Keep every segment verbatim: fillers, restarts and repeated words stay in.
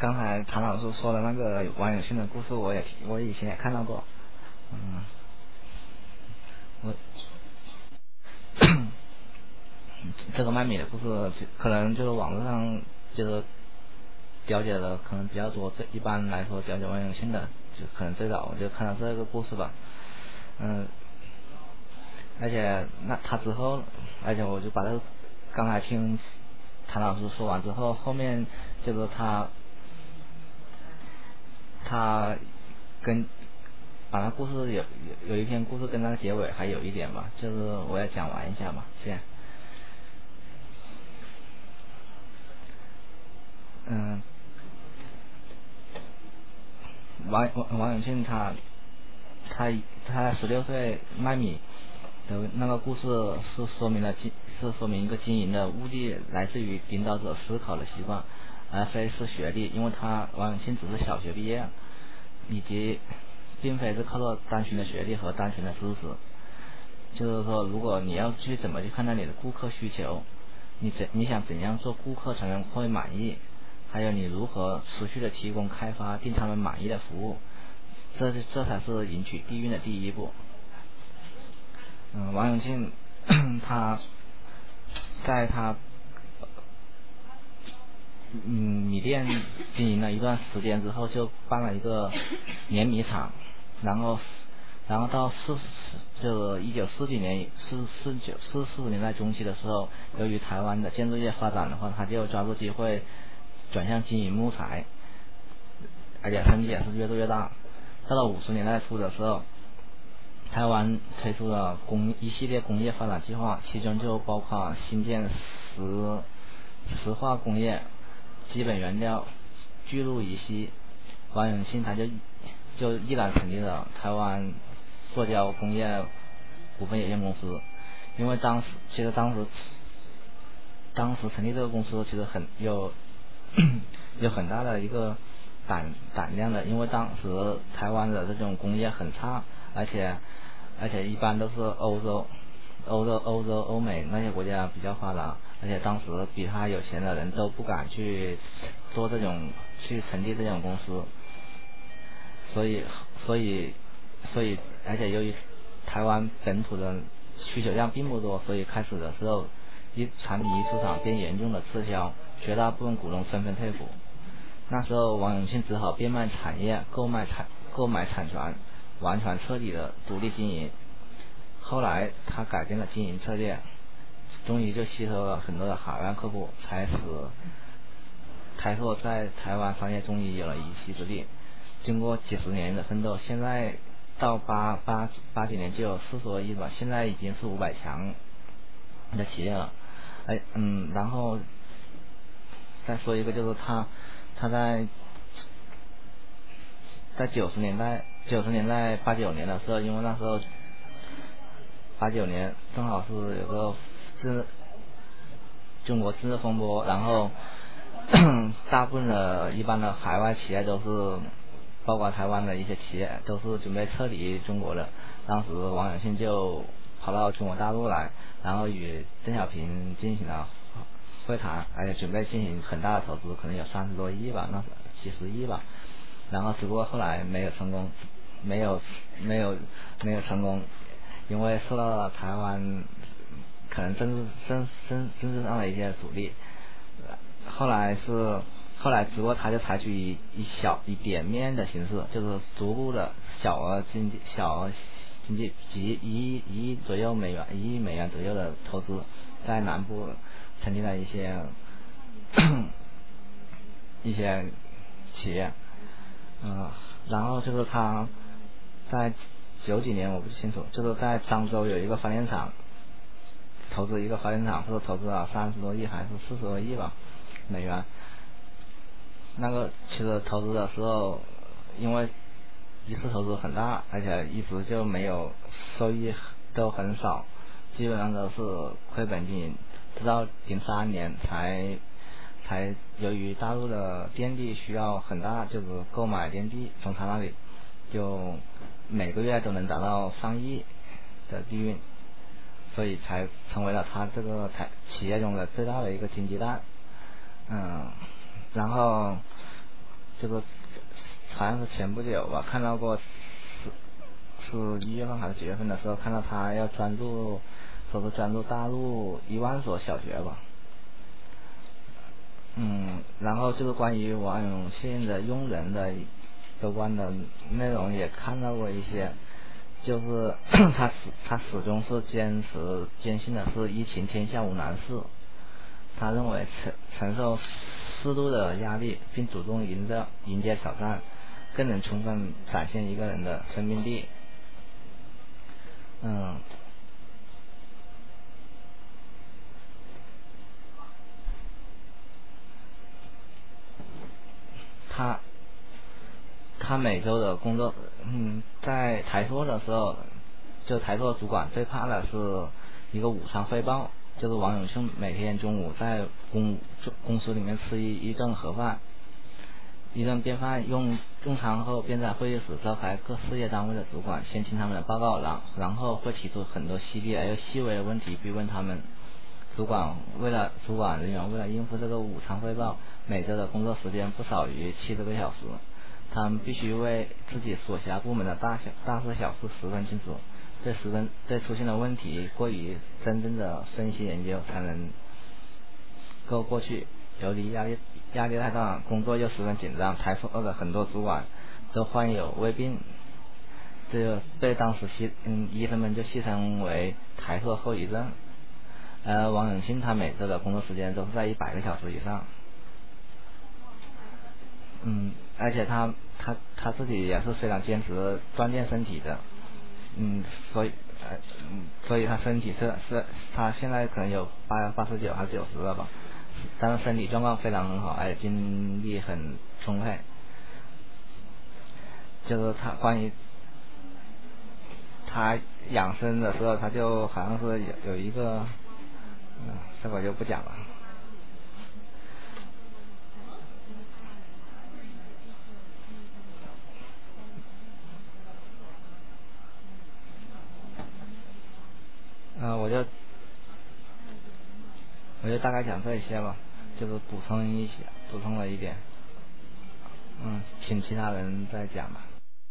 刚才谭老师说的那个王永庆的故事，我也我以前也看到过。嗯，我这个卖米的故事，可能就是网络上就是了解的可能比较多。这一般来说，了解王永庆的，就可能最早我就看到这个故事吧。嗯，而且那他之后，而且我就把这个刚才听谭老师说完之后，后面就是他。他跟把那故事有有有一篇故事跟那个结尾还有一点吧，就是我也讲完一下吧，先。嗯，王王王永庆他他他十六岁卖米的那个故事是说明了经是说明一个经营的目的来自于领导者思考的习惯，而非是学历，因为他王永庆只是小学毕业，以及并非是靠着单纯的学历和单纯的知识。就是说，如果你要去怎么去看待你的顾客需求，你怎你想怎样做顾客才能会满意，还有你如何持续的提供开发令他们满意的服务，这这才是赢取地运的第一步。嗯，王永庆他在他嗯米店经营了一段时间之后，就办了一个碾米厂，然后然后到四就一九四几年四四九四四十年代中期的时候，由于台湾的建筑业发展的话，他就抓住机会转向经营木材，而且生意也是越做越大。到了五十年代初的时候，台湾推出了工一系列工业发展计划，其中就包括新建石石化工业、基本原料、巨鹿乙烯。王永庆他就就毅然成立了台湾塑胶工业股份有限公司。因为当时其实当时当时成立这个公司其实很有有很大的一个胆胆量的，因为当时台湾的这种工业很差，而且而且一般都是欧洲欧洲欧洲欧美那些国家比较发达，而且当时比他有钱的人都不敢去做这种去成立这种公司，所以所以所以而且由于台湾本土的需求量并不多，所以开始的时候一产品一出厂便严重的滞销，绝大部分股东纷纷退股。那时候王永庆只好变卖产业，购买产购买产权，完全彻底的独立经营。后来他改变了经营策略，终于就吸收了很多的海外客户，才使台塑在台湾商业终于有了一席之地。经过几十年的奋斗，现在到八八八几年就有四十多亿吧，现在已经是五百强的企业了。哎，嗯，然后再说一个，就是他他在在九十年代九十年代八九年的时候，因为那时候八九年正好是有个是中国政治风波，然后大部分的一般的海外企业都是包括台湾的一些企业都是准备撤离中国的。当时王永庆就跑到中国大陆来，然后与邓小平进行了会谈，而且准备进行很大的投资，可能有三十多亿吧，那几十亿吧。然后只不过后来没有成功，没有没有没有成功，因为受到了台湾可能政治政政政治上的一些阻力。后来是后来只不过他就采取一一小一点面的形式，就是逐步的小额经济小额经济几一亿一亿左右美元一亿美元左右的投资，在南部成立了一些一些企业。嗯，然后就是他在九几年我不清楚，就是在漳州有一个发电厂，投资一个发电厂是投资了三十多亿还是四十多亿吧美元。那个其实投资的时候，因为一次投资很大，而且一直就没有收益都很少，基本上都是亏本经营，直到零三年才才由于大陆的电力需要很大，就是购买电力从他那里就每个月都能达到上亿的利润，所以才成为了他这个台企业中的最大的一个金鸡蛋。嗯，然后这个好像是前不久吧，看到过是是一月份还是几月份的时候，看到他要专注，说是专注大陆一万所小学吧。嗯，然后就是关于王永庆的用人的有关的内容也看到过一些，就是他始他始终是坚持坚信的是一勤天下无难事。他认为承承受适度的压力，并主动迎着迎接挑战，更能充分展现一个人的生命力。嗯，他他每周的工作，嗯，在台塑的时候，就台塑主管最怕的是一个午餐汇报。就是王永庆每天中午在公公司里面吃一一顿盒饭，一顿便饭，用用餐后便在会议室召开各事业单位的主管，先听他们的报告，然然后会提出很多犀利而又细微的问题逼问他们。主管为了主管人员为了应付这个午餐汇报，每周的工作时间不少于七十个小时，他们必须为自己所辖部门的大小大事小事十分清楚。对十分对出现的问题过于真正的分析研究，才能够过去。由于压力压力太大，工作又十分紧张，台塑的很多主管都患有胃病，这就被当时戏嗯医生们就戏称为台塑后遗症。而王永庆他每周的工作时间都是在一百个小时以上，嗯，而且他他他自己也是非常坚持锻炼身体的。嗯，所以，呃，嗯，所以他身体是是，他现在可能有八八十九还是九十了吧，但是身体状况非常很好，而且精力很充沛。就是他关于他养生的时候，他就好像是有有一个，嗯，这个我就不讲了。嗯、呃，我就我就大概讲这些吧，就是补充一些，补充了一点。嗯，请其他人再讲吧。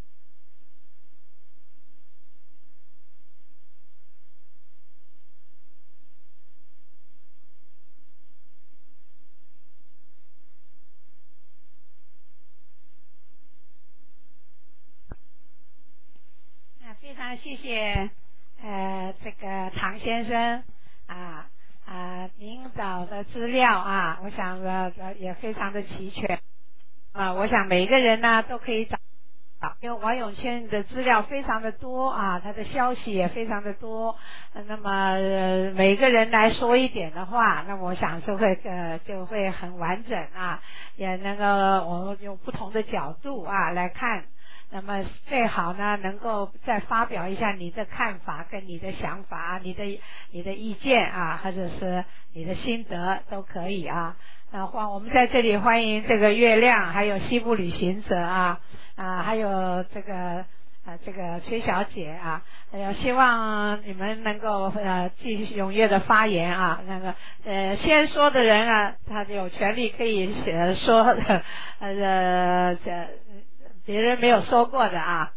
啊，非常谢谢呃这个唐先生啊啊，您找的资料啊，我想呃也非常的齐全啊，我想每个人呢都可以找。因为王永庆的资料非常的多啊，他的消息也非常的多，那么、呃、每个人来说一点的话，那么我想就会呃就会很完整啊，也能够我们用不同的角度啊来看，那么最好呢能够再发表一下你的看法跟你的想法，你的你的意见啊，或者是你的心得都可以啊。那欢我们在这里欢迎这个月亮，还有西部旅行者啊。啊，还有这个呃，这个崔小姐啊，呃，希望你们能够呃继续踊跃的发言啊。那个呃，先说的人啊，他有权利可以呃说呃呃这别人没有说过的啊。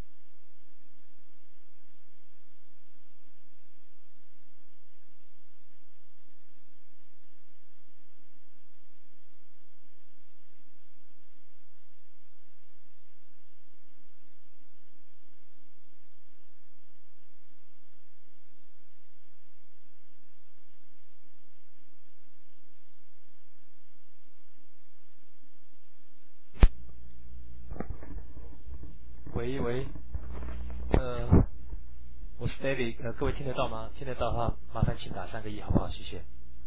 喂喂，呃，我是 David，呃，各位听得到吗？听得到的话，麻烦请打三个一，好不好？谢谢。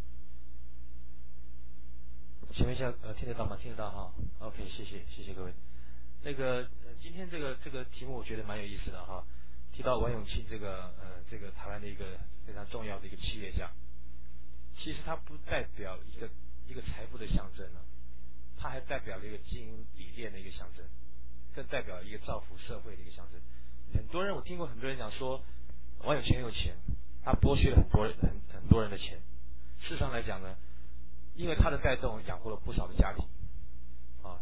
请问一下，呃，听得到吗？听得到哈 ，OK， 谢谢，谢谢各位。那个，呃，今天这个这个题目我觉得蛮有意思的哈，提到王永庆这个呃这个台湾的一个非常重要的一个企业家，其实它不代表一个一个财富的象征呢，它还代表了一个经营理念的一个象征。更代表一个造福社会的一个象征。很多人我听过很多人讲说，王永庆很有钱，他剥削了很多人很很多人的钱。事实上来讲呢，因为他的带动养活了不少的家庭，啊，几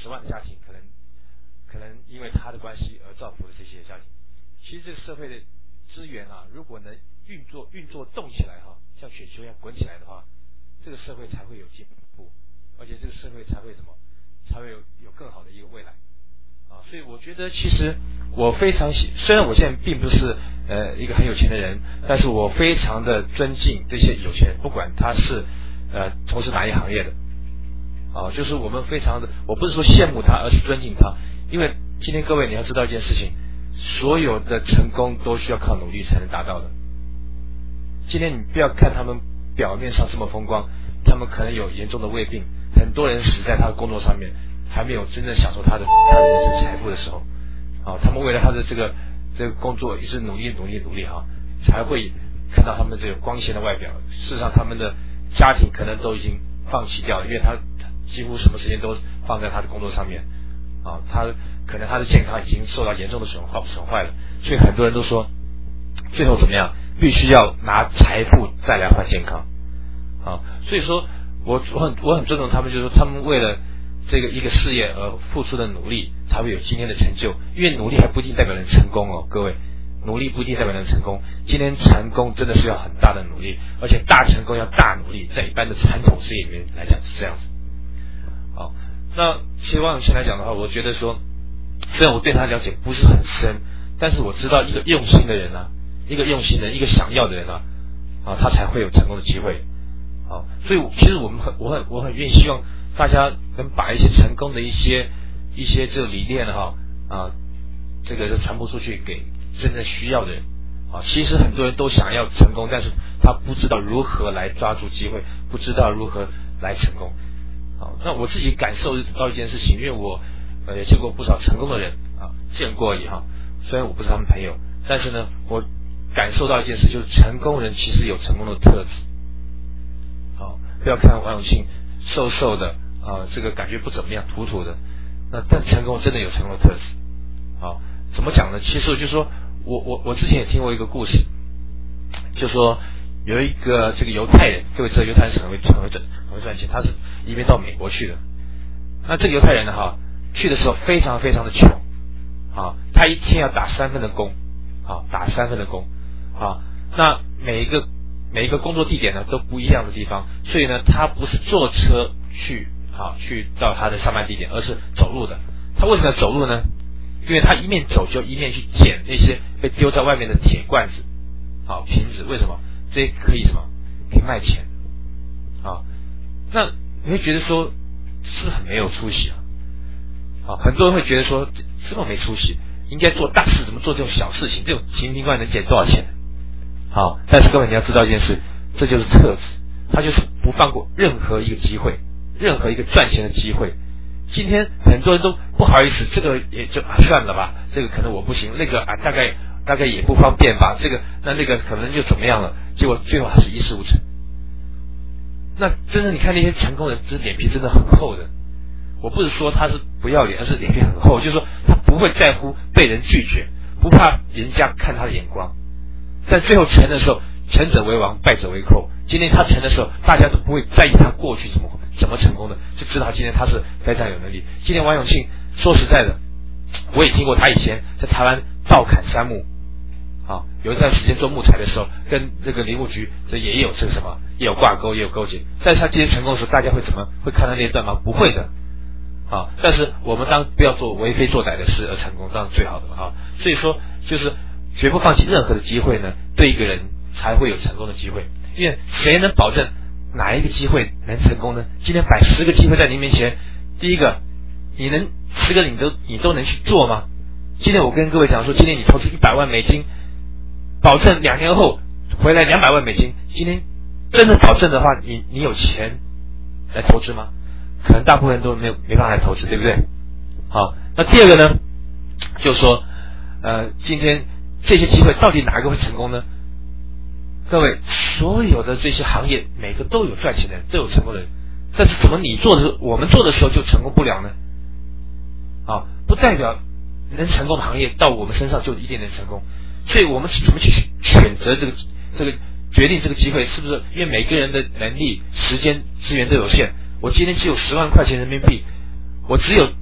十万的家庭，可能可能因为他的关系而造福了这些家庭。其实这个社会的资源啊，如果能运作运作动起来哈，像雪球一样滚起来的话，这个社会才会有进步，而且这个社会才会什么，才会有有更好的一个未来啊。所以我觉得，其实我非常喜，虽然我现在并不是呃一个很有钱的人，但是我非常的尊敬这些有钱人，不管他是呃从事哪一行业的啊，就是我们非常的，我不是说羡慕他，而是尊敬他，因为今天各位你要知道一件事情。所有的成功都需要靠努力才能达到的。今天你不要看他们表面上这么风光，他们可能有严重的胃病，很多人死在他的工作上面，还没有真正享受他的他的人生财富的时候，啊，他们为了他的这个这个工作一直努力努力努力哈，才会看到他们这个光鲜的外表。事实上，他们的家庭可能都已经放弃掉了，因为他几乎什么时间都放在他的工作上面，啊，他。可能他的健康已经受到严重的损坏损坏了，所以很多人都说，最后怎么样，必须要拿财富再来换健康，啊，所以说我我很我很尊重他们，就是说他们为了这个一个事业而付出的努力，才会有今天的成就。因为努力还不一定代表能成功哦，各位，努力不一定代表能成功。今天成功真的是要很大的努力，而且大成功要大努力，在一般的传统事业里面来讲是这样子。好，那其实王永庆来讲的话，我觉得说。虽然我对他了解不是很深，但是我知道一个用心的人啊，一个用心的人，一个想要的人啊，啊，他才会有成功的机会。啊，所以其实我们很，我很，我很愿意希望大家能把一些成功的一些一些这个理念哈啊，这个就传播出去给真正需要的人。啊，其实很多人都想要成功，但是他不知道如何来抓住机会，不知道如何来成功。好，那我自己感受到一件事情，因为我。呃，也见过不少成功的人啊，见过而已哈。虽然我不是他们朋友，但是呢，我感受到一件事，就是成功人其实有成功的特质。好，不要看王永庆瘦瘦的啊，这个感觉不怎么样，土土的，那但成功真的有成功的特质。好，怎么讲呢？其实就是说我我我之前也听过一个故事，就说有一个这个犹太人，各位知道犹太人是很会很会赚很会赚钱，他是移民到美国去的。那这个犹太人呢，哈。去的时候非常非常的穷，啊，他一天要打三份的工，啊，打三份的工，啊，那每一个每一个工作地点呢都不一样的地方，所以呢，他不是坐车去，啊，去到他的上班地点，而是走路的。他为什么要走路呢？因为他一面走就一面去捡那些被丢在外面的铁罐子，好瓶子，为什么？这可以什么？可以卖钱，啊，那你会觉得说是不是很没有出息啊？啊，很多人会觉得说这么没出息，应该做大事，怎么做这种小事情？这种瓶瓶罐能捡多少钱？好，但是各位你要知道一件事，这就是特质，他就是不放过任何一个机会，任何一个赚钱的机会。今天很多人都不好意思，这个也就、啊、算了吧，这个可能我不行，那个啊大概大概也不方便吧，这个那那个可能就怎么样了，结果最后还是一事无成。那真的你看那些成功人，这脸皮真的很厚的。我不是说他是不要脸，而是脸皮很厚，就是说他不会在乎被人拒绝，不怕人家看他的眼光。在最后成的时候，成者为王，败者为寇。今天他成的时候，大家都不会在意他过去怎么怎么成功的，就知道今天他是非常有能力。今天王永庆说实在的，我也听过他以前在台湾盗砍杉木，啊，有一段时间做木材的时候，跟这个林务局这也有这个什么，也有挂钩，也有勾结。但是他今天成功的时候，大家会怎么会看到那一段吗？不会的。啊，但是我们当不要做为非作歹的事而成功，当然最好的啊。所以说，就是绝不放弃任何的机会呢，对一个人才会有成功的机会。因为谁能保证哪一个机会能成功呢？今天摆十个机会在您面前，第一个，你能十个你都你都能去做吗？今天我跟各位讲说，今天你投资一百万美金，保证两年后回来两百万美金。今天真的保证的话，你你有钱来投资吗？可能大部分人都没有没办法来投资，对不对？好，那第二个呢，就是说，呃，今天这些机会到底哪一个会成功呢？各位，所有的这些行业，每个都有赚钱的人，都有成功的人，但是怎么你做的时候，我们做的时候就成功不了呢？啊，不代表能成功的行业到我们身上就一定能成功，所以我们是怎么去选择这个这个决定这个机会，是不是？因为每个人的能力、时间、资源都有限。我今天只有十万块钱人民币，我只有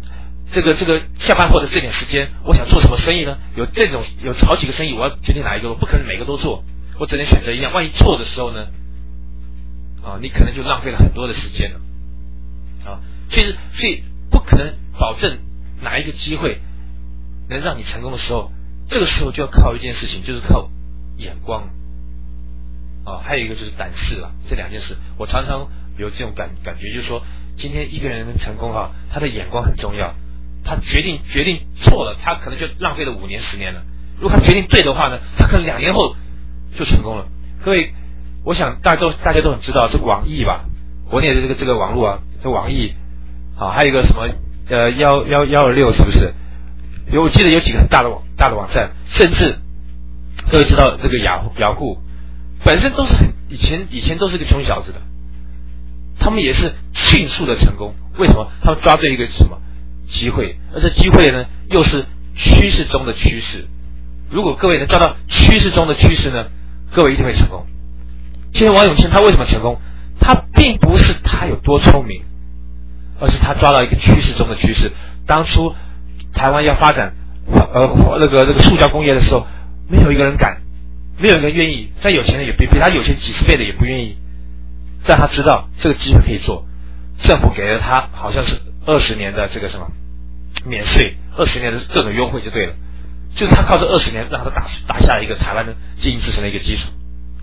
这个这个下班后的这点时间，我想做什么生意呢？有这种有好几个生意，我要决定哪一个，我不可能每个都做，我只能选择一样。万一错的时候呢？啊，你可能就浪费了很多的时间了。啊，所以所以不可能保证哪一个机会能让你成功的时候，这个时候就要靠一件事情，就是靠眼光。啊，还有一个就是胆识了，这两件事，我常常有这种感感觉，就是说，今天一个人能成功哈，他的眼光很重要。他决定决定错了，他可能就浪费了五年十年了。如果他决定对的话呢，他可能两年后就成功了。各位，我想大家都大家都很知道，这网易吧，国内的这个这个网络啊，这网易，啊，还有一个什么呃幺幺幺二六是不是？有我记得有几个很大的网大的网站，甚至各位知道这个雅虎雅虎本身都是很以前以前都是个穷小子的，他们也是迅速的成功。为什么？他们抓对一个什么机会？而这机会呢，又是趋势中的趋势。如果各位能抓到趋势中的趋势呢，各位一定会成功。今天王永庆他为什么成功？他并不是他有多聪明，而是他抓到一个趋势中的趋势。当初台湾要发展呃那个那个塑胶工业的时候，没有一个人敢，没有一个人愿意，再有钱的也比比他有钱几十倍的也不愿意。但他知道这个机会可以做，政府给了他好像是二十年的这个什么免税，二十年的各种优惠就对了。就是他靠这二十年让他打打下一个台湾的经营之神的一个基础。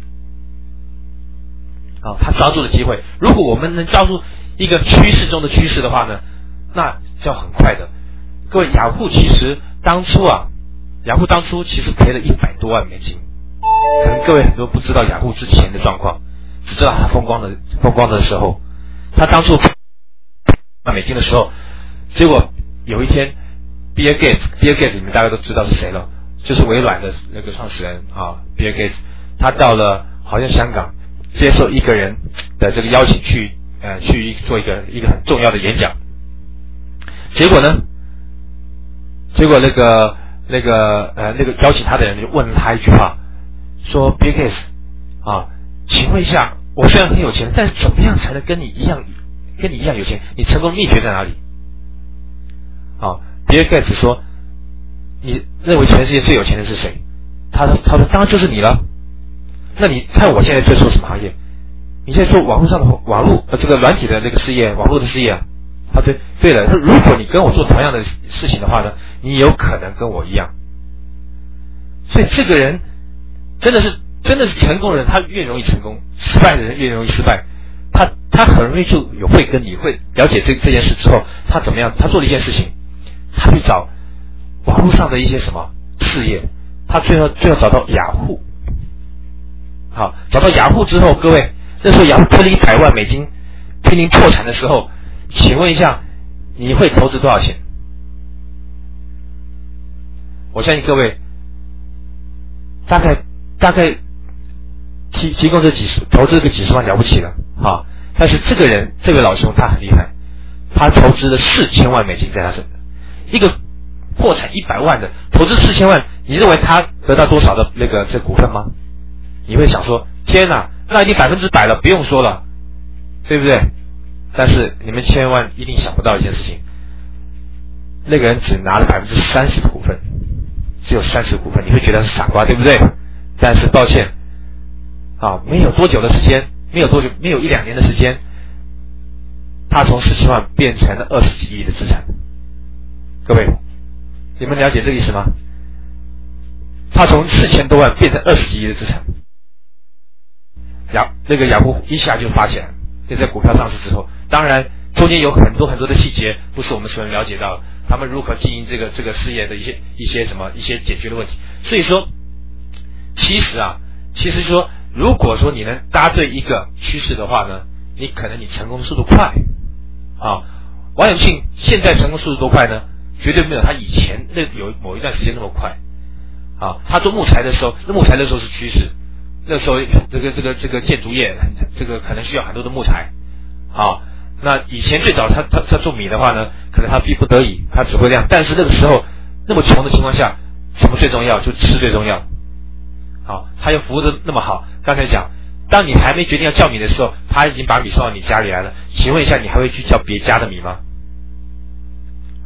啊，他抓住了机会。如果我们能抓住一个趋势中的趋势的话呢，那就很快的。各位，雅虎其实当初啊，雅虎当初其实赔了一百多万美金。可能各位很多不知道雅虎之前的状况，只知道他风光的风光的时候，他当初万美金的时候，结果有一天 Bill Gates，Bill Gates 你们大家都知道是谁了，就是微软的那个创始人啊 ，Bill Gates， 他到了好像香港，接受一个人的这个邀请去呃去做一个一个很重要的演讲，结果呢，结果那个那个呃那个邀请他的人就问了他一句话，说 Bill Gates 啊，请问一下，我虽然很有钱，但是怎么样才能跟你一样跟你一样有钱？你成功秘诀在哪里？啊，Bill Gates 说，你认为全世界最有钱的是谁？他说他说当然就是你了。那你看我现在在做什么行业？你在做网络上的网络呃这个软体的那个事业，网络的事业啊。他对对了，如果你跟我做同样的事情的话呢，你有可能跟我一样。所以这个人真的是真的是成功人，他越容易成功，失败的人越容易失败。他他很容易就有会跟你会了解这这件事之后，他怎么样？他做了一件事情，他去找网络上的一些什么事业，他最后最后找到雅虎。好，找到雅虎之后，各位，那时候雅虎亏了一百万美金，濒临破产的时候，请问一下，你会投资多少钱？我相信各位，大概大概提提供这几十投资个几十万了不起了啊！但是这个人，这位老兄他很厉害，他投资了四千万美金在他身上，一个破产一百万的投资四千万，你认为他得到多少的那个这股份吗？你会想说，天哪，那已经百分之百了，不用说了，对不对？但是你们千万一定想不到一件事情，那个人只拿了百分之三十的股份，只有三十股份，你会觉得是傻瓜，对不对？但是抱歉，啊，没有多久的时间，没有多久，没有一两年的时间，他从四千万变成了二十几亿的资产。各位，你们了解这个意思吗？他从四千多万变成二十几亿的资产。雅那个雅虎一下就发起来，就在股票上市之后，当然中间有很多很多的细节不是我们所能了解到的，他们如何经营这个这个事业的一些一些什么一些解决的问题。所以说，其实啊，其实说，如果说你能搭对一个趋势的话呢，你可能你成功速度快啊。王永庆现在成功速度多快呢？绝对没有他以前那有某一段时间那么快啊。他做木材的时候，那木材的时候是趋势。那时候，这个这个这个建筑业，这个可能需要很多的木材，啊，那以前最早他他他种米的话呢，可能他逼不得已，他只会这样。但是那个时候那么穷的情况下，什么最重要？就吃最重要。好，他又服务的那么好。刚才讲，当你还没决定要叫米的时候，他已经把米送到你家里来了。请问一下，你还会去叫别家的米吗？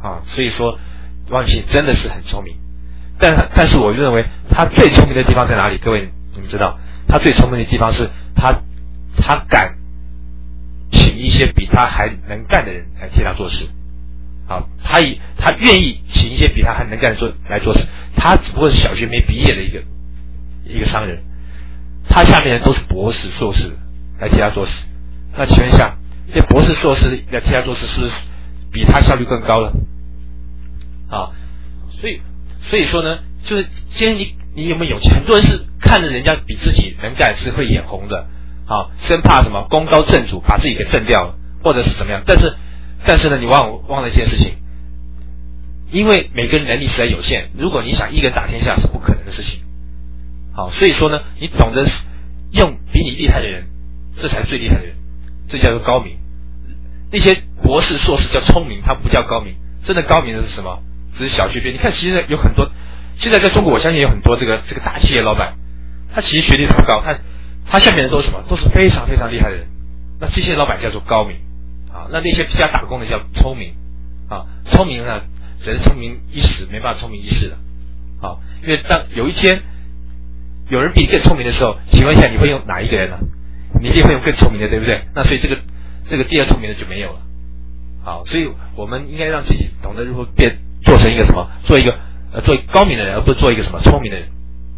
啊，所以说王永庆真的是很聪明，但但是我认为他最聪明的地方在哪里？各位你们知道，他最聪明的地方是他他敢请一些比他还能干的人来替他做事。好，他以他愿意请一些比他还能干的做来做事，他只不过是小学没毕业的一个一个商人，他下面人都是博士、硕士来替他做事。那请问一下，这博士、硕士来替他做事，是不是比他效率更高了？啊，所以所以说呢，就是今天你你有没有勇气？很多人是看着人家比自己能干是会眼红的，啊，生怕什么功高震主把自己给震掉了，或者是怎么样？但是但是呢，你忘忘了一件事情，因为每个人能力实在有限，如果你想一个人打天下是不可能的事情。好，所以说呢，你懂得用比你厉害的人，这才是最厉害的人，这叫做高明。那些博士、硕士叫聪明，他不叫高明。真的高明的是什么？只是小学毕业。你看，其实有很多，现在在中国，我相信有很多这个这个大企业老板，他其实学历不高，他他下面人都是什么？都是非常非常厉害的人。那这些老板叫做高明啊，那那些替他打工的叫聪明啊。聪明呢，只是聪明一时，没办法聪明一世的啊。因为当有一天有人比你更聪明的时候，请问一下，你会用哪一个人呢？你一定会用更聪明的，对不对？那所以这个这个第二聪明的就没有了。好，所以我们应该让自己懂得如何变做成一个什么，做一个呃做一个高明的人，而不是做一个什么聪明的人。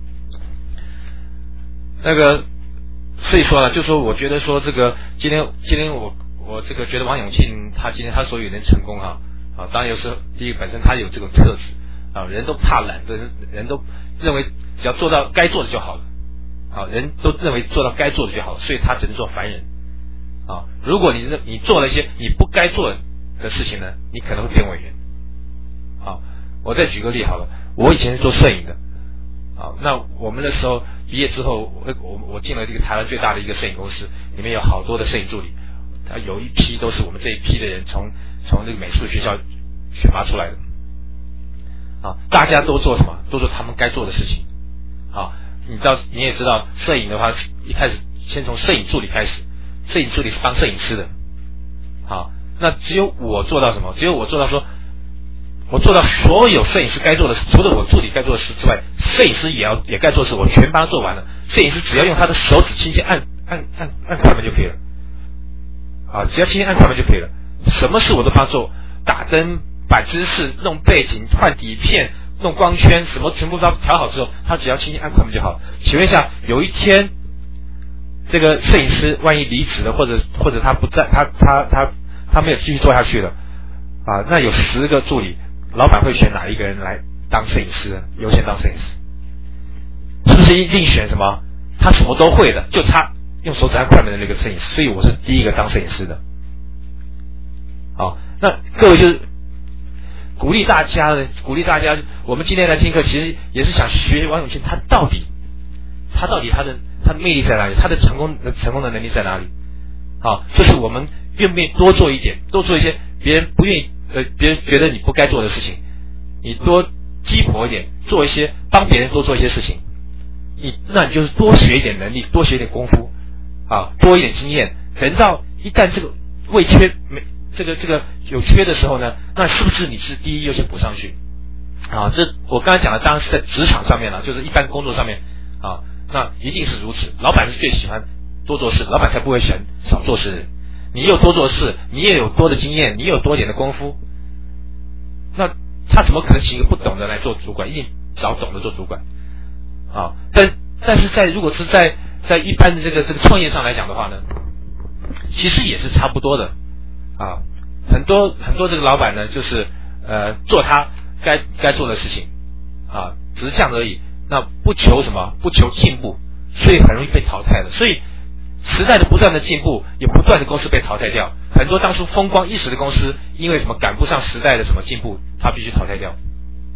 那个，所以说呢，就说我觉得说这个今天今天我我这个觉得王永庆他今天他所以能成功哈啊，当然有时候第一个本身他有这种特质啊，人都怕懒，人人都认为只要做到该做的就好了，啊，人都认为做到该做的就好了，所以他只能做凡人。啊，如果你你做了一些你不该做的事情呢，你可能会变伟人。好，我再举个例好了，我以前是做摄影的，啊，那我们那时候毕业之后，我我我进了这个台湾最大的一个摄影公司，里面有好多的摄影助理，啊，有一批都是我们这一批的人从从这个美术学校选拔出来的，啊，大家都做什么？都做他们该做的事情。啊，你知道你也知道，摄影的话一开始先从摄影助理开始。摄影助理是当摄影师的，好，那只有我做到什么？只有我做到说，我做到所有摄影师该做的事，除了我助理该做的事之外，摄影师也要也该做的事，我全帮他做完了。摄影师只要用他的手指轻轻按按按按快门就可以了，啊，只要轻轻按快门就可以了。什么事我都帮他做，打灯、摆姿势、弄背景、换底片、弄光圈，什么全部都调好之后，他只要轻轻按快门就好了。请问一下，有一天这个摄影师万一离职了，或者或者他不在，他他他他没有继续做下去了，啊，那有十个助理，老板会选哪一个人来当摄影师呢？优先当摄影师，是不是一定选什么？他什么都会的，就差用手指按快门的那个摄影师。所以我是第一个当摄影师的。好，那各位就是鼓励大家呢，鼓励大家，我们今天来听课，其实也是想学王永庆，他到底他到底他的。他的魅力在哪里？他的成功的成功的能力在哪里？好，就是我们愿不愿意多做一点，多做一些别人不愿意呃，别人觉得你不该做的事情，你多鸡婆一点，做一些帮别人多做一些事情，你那你就是多学一点能力，多学一点功夫，啊，多一点经验。等到一旦这个位缺没这个这个有缺的时候呢，那是不是你是第一优先补上去？啊，这我刚才讲的当然是在职场上面了，就是一般工作上面啊。那一定是如此，老板是最喜欢多做事，老板才不会选少做事的人。你有多做事，你也有多的经验，你有多点的功夫，那他怎么可能请一个不懂的来做主管？一定找懂的做主管啊！但但是在如果是在在一般的这个这个创业上来讲的话呢，其实也是差不多的啊。很多很多这个老板呢，就是呃做他该该做的事情啊，只是这样而已。那不求什么，不求进步，所以很容易被淘汰的。所以时代的不断的进步，也不断的公司被淘汰掉。很多当初风光一时的公司，因为什么赶不上时代的什么进步，他必须淘汰掉。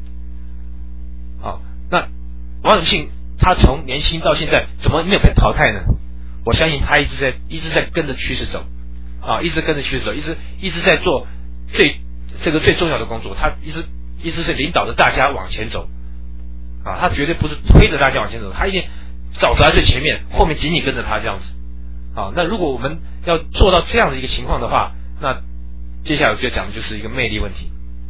好，那王永庆他从年轻到现在，怎么没有被淘汰呢？我相信他一直在一直在跟着趋势走，啊，一直跟着趋势走，一直一直在做最这个最重要的工作，他一直一直是领导着大家往前走。啊，他绝对不是推着大家往前走，他一定走在最前面，后面紧紧跟着他这样子。好，那如果我们要做到这样的一个情况的话，那接下来我就讲的就是一个魅力问题。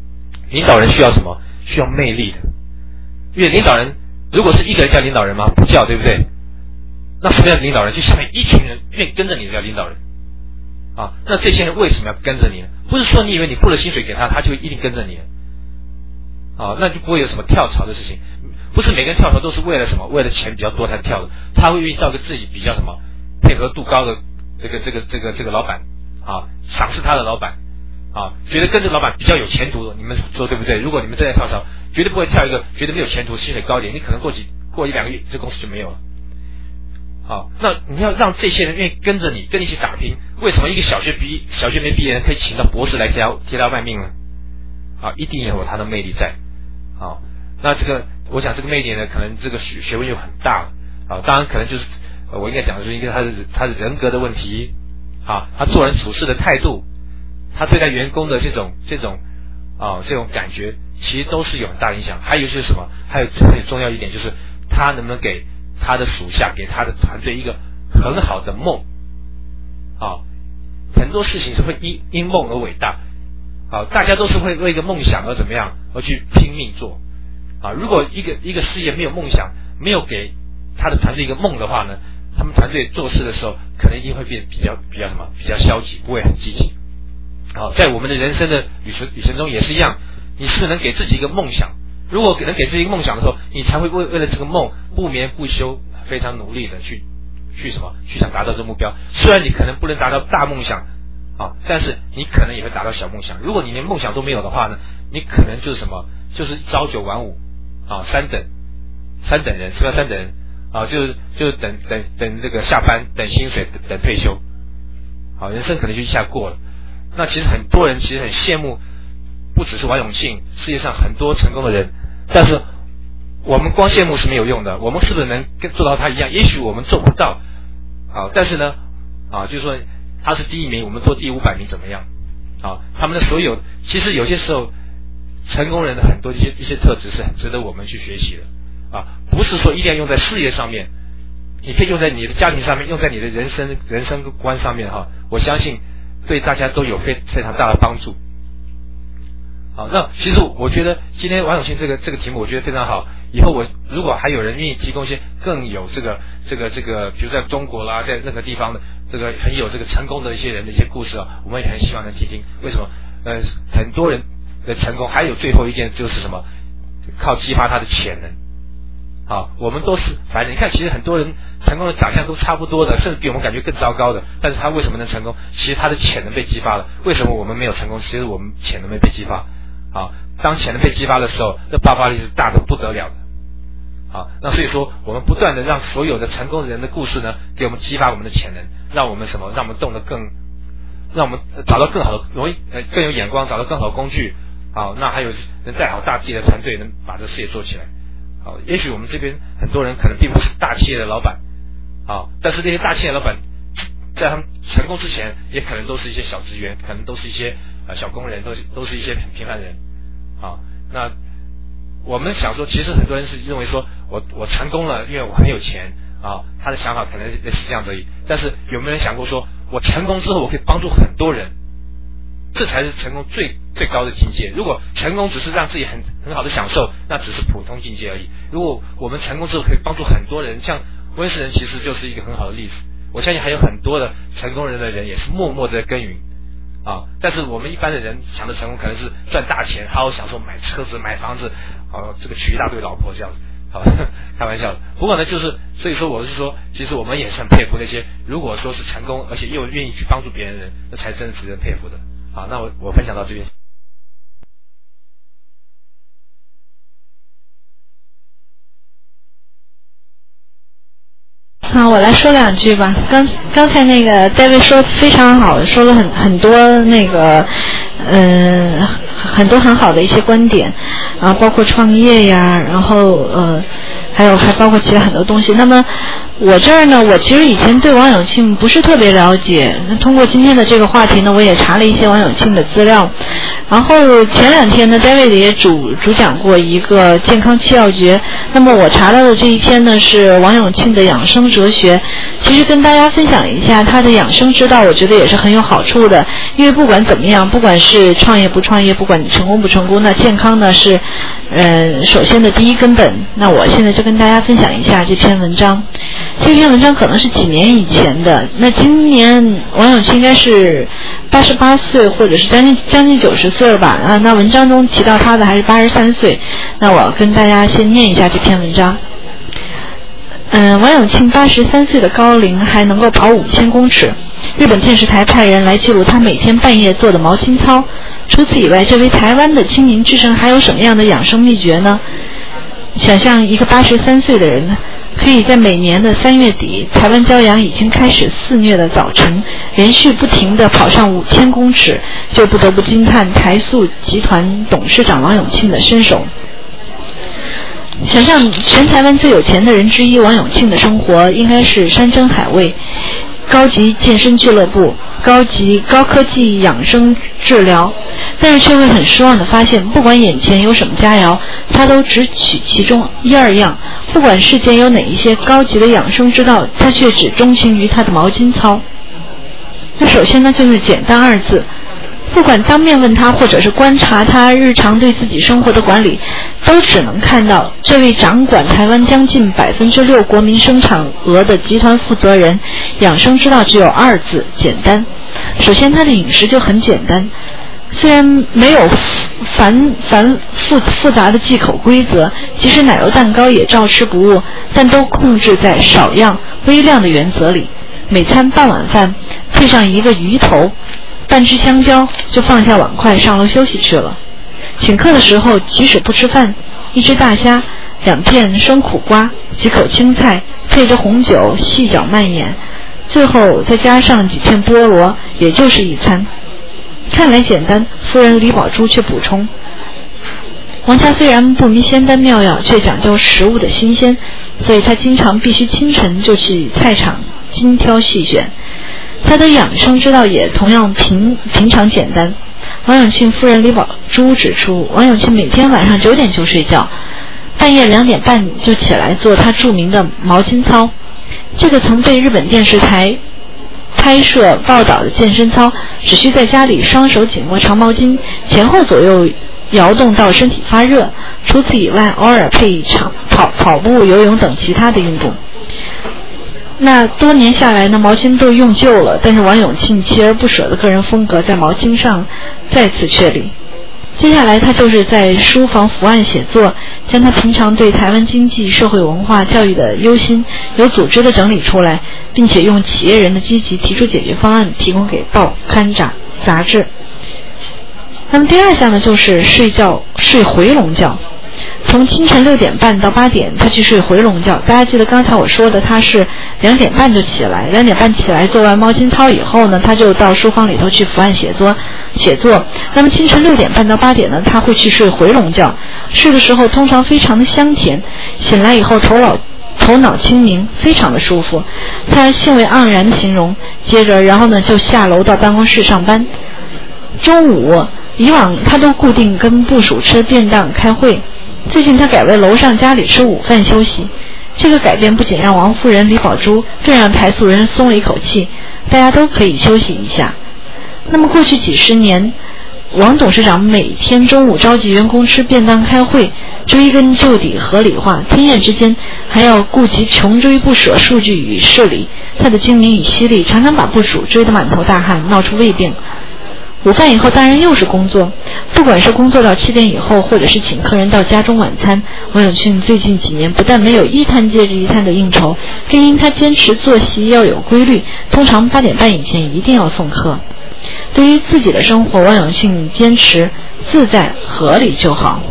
领导人需要什么？需要魅力的。因为领导人如果是一个人叫领导人吗？不叫，对不对？那什么叫领导人？就下面一群人愿意跟着你的叫领导人啊。那这些人为什么要跟着你呢？不是说你以为你付了薪水给他，他就一定跟着你啊，那就不会有什么跳槽的事情。不是每个人跳槽都是为了什么？为了钱比较多才跳的，他会遇到个自己比较什么配合度高的这个这个这个这个老板啊，赏识他的老板啊，觉得跟着老板比较有前途的，你们说对不对？如果你们正在跳槽，绝对不会跳一个觉得没有前途、薪水高一点，你可能过几过一两个月，这公司就没有了。好，那你要让这些人愿意跟着你，跟你一起打拼。为什么一个小学毕小学没毕业人可以请到博士来接接他卖命呢？啊，一定有他的魅力在。好，那这个我想这个魅力呢，可能这个学学问又很大了。啊，当然可能就是、呃、我应该讲的是一个他的他的人格的问题。啊，他做人处事的态度，他对待员工的这种这种啊这种感觉，其实都是有很大影响。还有就是什么？还有很重要一点就是他能不能给他的属下、给他的团队一个很好的梦。啊，很多事情是会因因梦而伟大。啊，大家都是会为一个梦想而怎么样而去拼命做。啊，如果一个一个事业没有梦想，没有给他的团队一个梦的话呢，他们团队做事的时候可能一定会变比较比较什么比较消极，不会很积极。好，在我们的人生的旅程旅程中也是一样，你是不是能给自己一个梦想？如果能给自己一个梦想的时候，你才会为为了这个梦不眠不休，非常努力的去去什么去想达到这个目标。虽然你可能不能达到大梦想啊，但是你可能也会达到小梦想。如果你连梦想都没有的话呢，你可能就是什么就是朝九晚五啊，三等三等人，什么叫三等人？啊，就是就是等等等这个下班，等薪水，等等退休，好，人生可能就一下过了。那其实很多人其实很羡慕，不只是王永庆，世界上很多成功的人，但是我们光羡慕是没有用的，我们是不是能跟做到他一样？也许我们做不到，啊，但是呢，啊，就是说他是第一名，我们做第五百名怎么样？啊，他们的所有，其实有些时候，成功人的很多一些一些特质是很值得我们去学习的。啊，不是说一定要用在事业上面，你可以用在你的家庭上面，用在你的人生人生观上面哈。我相信对大家都有非非常大的帮助。好，那其实我觉得今天王永庆这个这个题目我觉得非常好。以后我如果还有人愿意提供一些更有这个这个这个，比如在中国啦，在任何地方的这个很有这个成功的一些人的一些故事啊，我们也很希望能听听。为什么？呃，很多人的成功还有最后一件就是什么？靠激发他的潜能。啊，我们都是凡人，你看，其实很多人成功的长相都差不多的，甚至比我们感觉更糟糕的，但是他为什么能成功？其实他的潜能被激发了。为什么我们没有成功？其实我们潜能没被激发。啊，当潜能被激发的时候，这爆发力是大的不得了的。啊，那所以说，我们不断的让所有的成功的人的故事呢，给我们激发我们的潜能，让我们什么？让我们动得更，让我们找到更好的，容易呃更有眼光，找到更好的工具。好，那还有能带好大企业的团队，能把这事业做起来。好，也许我们这边很多人可能并不是大企业的老板，好，但是这些大企业老板在他们成功之前，也可能都是一些小职员，可能都是一些呃小工人，都是都是一些很平凡人。好，那我们想说，其实很多人是认为说我我成功了，因为我很有钱啊，他的想法可能是这样子而已。但是有没有人想过说，我成功之后我可以帮助很多人？这才是成功最最高的境界。如果成功只是让自己很很好的享受，那只是普通境界而已。如果我们成功之后可以帮助很多人，像温世仁其实就是一个很好的例子。我相信还有很多的成功人的人也是默默的耕耘啊。但是我们一般的人想的成功可能是赚大钱，好好享受，买车子、买房子，啊，这个娶一大堆老婆这样子。好，开玩笑的。不过呢，就是所以说我是说，其实我们也是很佩服那些如果说是成功而且又愿意去帮助别人的人，那才真是值得佩服的。好，那我我分享到这边。 啊，我来说两句吧。刚刚才那个 David 说非常好，说了很很多那个，嗯、呃，很多很好的一些观点啊，包括创业呀，然后呃，还有还包括其他很多东西。那么我这儿呢，我其实以前对王永庆不是特别了解，那通过今天的这个话题呢，我也查了一些王永庆的资料。然后前两天呢 David 也主主讲过一个健康七要诀，那么我查到的这一篇呢是王永庆的养生哲学，其实跟大家分享一下他的养生之道，我觉得也是很有好处的。 因为不管怎么样，不管是创业不创业，不管你成功不成功，那健康呢是呃首先的第一根本。那我现在就跟大家分享一下这篇文章。这篇文章可能是几年以前的，那今年王永庆应该是八十八岁，或者是将近将近九十岁了吧？啊，那文章中提到他的还是八十三岁。那我跟大家先念一下这篇文章。嗯，王永庆八十三岁的高龄还能够跑五千公尺。日本电视台派人来记录他每天半夜做的毛巾操。除此以外，这位台湾的青年之神还有什么样的养生秘诀呢？想象一个八十三岁的人，可以在每年的三月底，台湾骄阳已经开始肆虐的早晨，连续不停地跑上五千公尺，就不得不惊叹台塑集团董事长王永庆的身手。想象全台湾最有钱的人之一王永庆的生活，应该是山珍海味、高级健身俱乐部、高级高科技养生治疗，但是却会很失望地发现，不管眼前有什么佳肴，他都只取其中一二样；不管世间有哪一些高级的养生之道，他却只钟情于他的毛巾操。那首先呢，就是简单二字。不管当面问他，或者是观察他日常对自己生活的管理，都只能看到这位掌管台湾将近百分之六国民生产额的集团负责人，养生之道只有二字：简单。首先，他的饮食就很简单，虽然没有繁繁复复杂的忌口规则，即使奶油蛋糕也照吃不误，但都控制在少样微量的原则里。每餐半碗饭，配上一个鱼头，半只香蕉，就放下碗筷上楼休息去了。请客的时候，即使不吃饭，一只大虾，两片生苦瓜，几口青菜，配着红酒细嚼慢咽，最后再加上几片菠萝，也就是一餐。看来简单，夫人李宝珠却补充，王家虽然不迷仙丹妙药，却讲究食物的新鲜，所以他经常必须清晨就去菜场精挑细选。他的养生之道也同样平平常简单。王永庆夫人李宝珠指出，王永庆每天晚上九点就睡觉，半夜两点半就起来做他著名的毛巾操。这个曾被日本电视台拍摄报道的健身操，只需在家里双手紧握长毛巾，前后左右摇动到身体发热。除此以外，偶尔配一场跑跑步、游泳等其他的运动。那多年下来呢，毛巾都用旧了，但是王永庆锲而不舍的个人风格在毛巾上再次确立。接下来他就是在书房伏案写作，将他平常对台湾经济、社会文化、教育的忧心有组织的整理出来，并且用企业人的积极提出解决方案，提供给报刊杂杂志。那么第二项呢，就是睡觉睡回笼觉。从清晨六点半到八点，他去睡回笼觉。大家记得刚才我说的，他是两点半就起来，两点半起来做完毛巾操以后呢，他就到书房里头去伏案写作写作。那么清晨六点半到八点呢，他会去睡回笼觉，睡的时候通常非常的香甜，醒来以后头脑头脑清明，非常的舒服。他兴味盎然的形容，接着然后呢就下楼到办公室上班。中午以往他都固定跟部属吃便当开会，最近他改为楼上家里吃午饭休息。这个改变不仅让王夫人李宝珠，更让台塑人松了一口气，大家都可以休息一下。那么过去几十年，王董事长每天中午召集员工吃便当开会，追根究底合理化，天夜之间还要顾及穷追不舍数据与事理，他的精明与犀利常常把部属追得满头大汗，闹出胃病。午饭以后当然又是工作，不管是工作到七点以后，或者是请客人到家中晚餐。王永庆最近几年不但没有一摊接着一摊的应酬，更因他坚持作息要有规律，通常八点半以前一定要送客。对于自己的生活，王永庆坚持自在合理就好。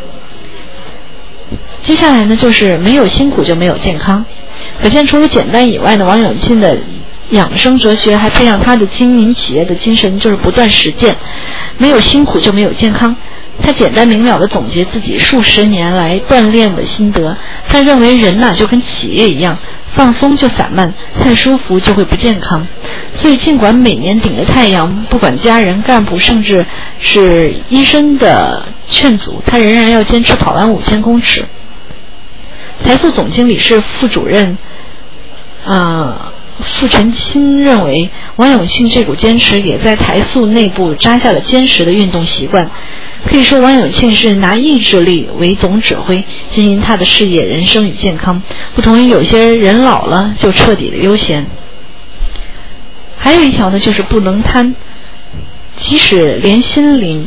接下来呢，就是没有辛苦就没有健康。可见除了简单以外呢，王永庆的养生哲学还培养他的经营企业的精神，就是不断实践。没有辛苦就没有健康。他简单明了地总结自己数十年来锻炼的心得。他认为人呐、啊、就跟企业一样，放松就散漫，太舒服就会不健康。所以尽管每年顶着太阳，不管家人、干部，甚至是医生的劝阻，他仍然要坚持跑完五千公尺。台塑总经理是副主任，呃。 傅晨钦认为，王永庆这股坚持也在台塑内部扎下了坚实的运动习惯。可以说，王永庆是拿意志力为总指挥，经营他的事业、人生与健康，不同于有些人老了就彻底的悠闲。还有一条呢，就是不能贪，即使连心灵，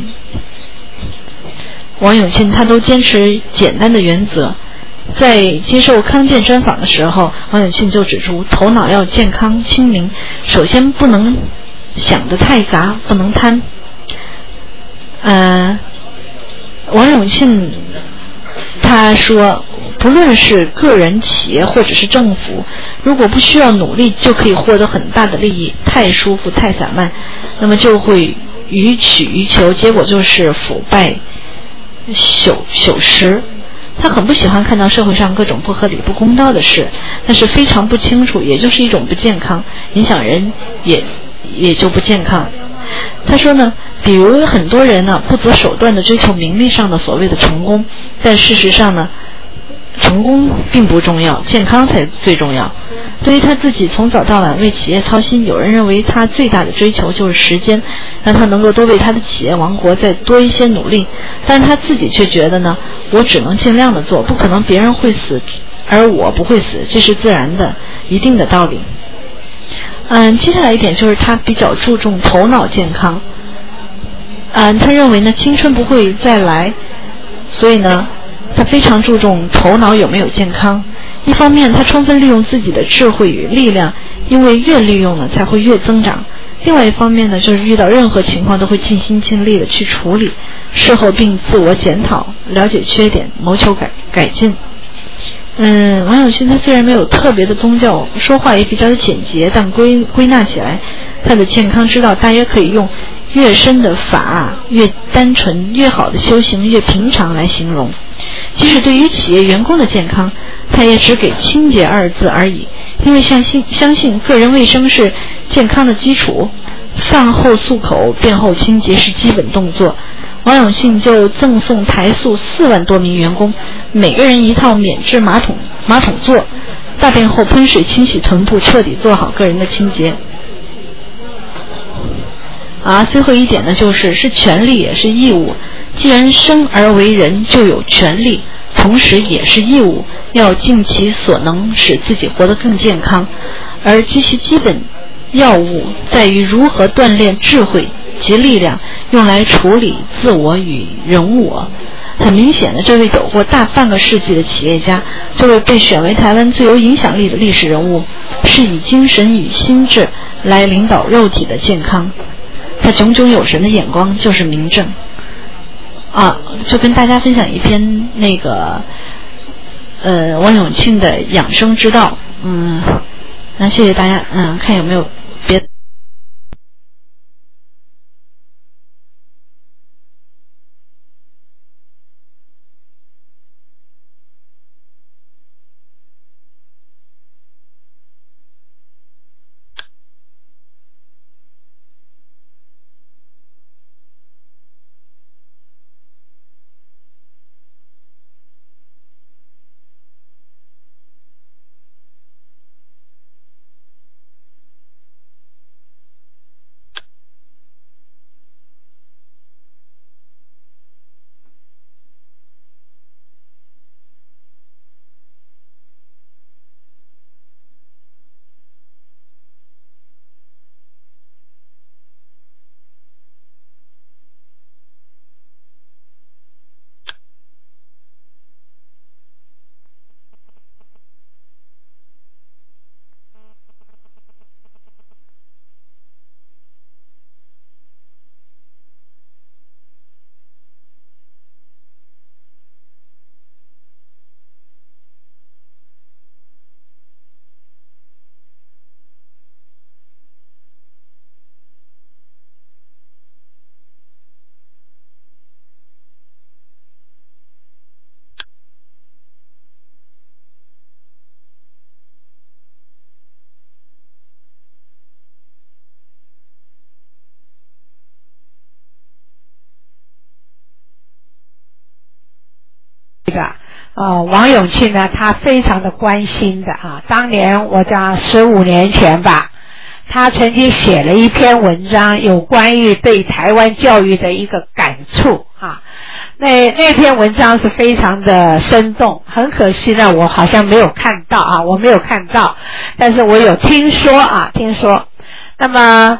王永庆他都坚持简单的原则。在接受康健专访的时候，王永庆就指出，头脑要健康清明，首先不能想得太杂，不能贪。呃，王永庆他说，不论是个人、企业或者是政府，如果不需要努力就可以获得很大的利益，太舒服、太散漫，那么就会予取予求，结果就是腐败、朽朽蚀。他很不喜欢看到社会上各种不合理、不公道的事，但是非常不清楚，也就是一种不健康，影响人也也就不健康。他说呢，比如很多人呢不择手段的追求名利上的所谓的成功，但事实上呢，成功并不重要，健康才最重要。对于他自己从早到晚为企业操心，有人认为他最大的追求就是时间，让他能够多为他的企业王国再多一些努力，但是他自己却觉得呢，我只能尽量的做，不可能别人会死而我不会死，这是自然的一定的道理。嗯，接下来一点就是他比较注重头脑健康。嗯，他认为呢，青春不会再来，所以呢他非常注重头脑有没有健康。一方面他充分利用自己的智慧与力量，因为越利用了才会越增长。另外一方面呢，就是遇到任何情况都会尽心尽力的去处理，事后并自我检讨，了解缺点，谋求改改进。嗯，王永庆他虽然没有特别的宗教，说话也比较的简洁，但归归纳起来，他的健康之道大约可以用越深的法、越单纯、越好的修行、越平常来形容。即使对于企业员工的健康，他也只给清洁二字而已，因为相信相信个人卫生是健康的基础，饭后漱口、便后清洁是基本动作。王永庆就赠送台塑四万多名员工，每个人一套免治马桶马桶座，大便后喷水清洗臀部，彻底做好个人的清洁。啊，最后一点呢，就是是权利也是义务。既然生而为人，就有权利，同时也是义务，要尽其所能使自己活得更健康。而这些基本要务在于如何锻炼智慧及力量，用来处理自我与人我。很明显的，这位走过大半个世纪的企业家，这位被选为台湾最有影响力的历史人物，是以精神与心智来领导肉体的健康。他炯炯有神的眼光就是明证啊！就跟大家分享一篇那个呃王永庆的养生之道。嗯，那谢谢大家。嗯，看有没有别的。 的。呃，王永庆呢，他非常的关心的啊。当年我讲十五年前吧，他曾经写了一篇文章，有关于对台湾教育的一个感触啊。那那篇文章是非常的生动，很可惜呢，我好像没有看到啊，我没有看到，但是我有听说啊，听说。那么，